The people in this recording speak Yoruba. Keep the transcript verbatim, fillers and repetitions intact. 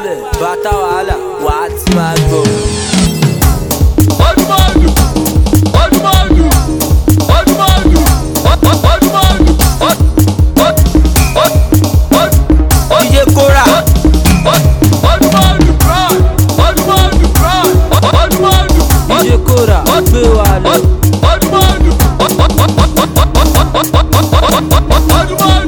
balẹ̀ bàtà wàhálà wàá ti máa gbọ́. Ọdúnmọ́dù ọdúnmọ́dù ọdúnmọ́dù ọdúnmọ́dù D J Kora ọdúnmọ́dù ọdúnmọ́dù ọdúnmọ́dù D J Kora gbé wa lọ. ọdúnmọ́dù ọdúnmọ́dù.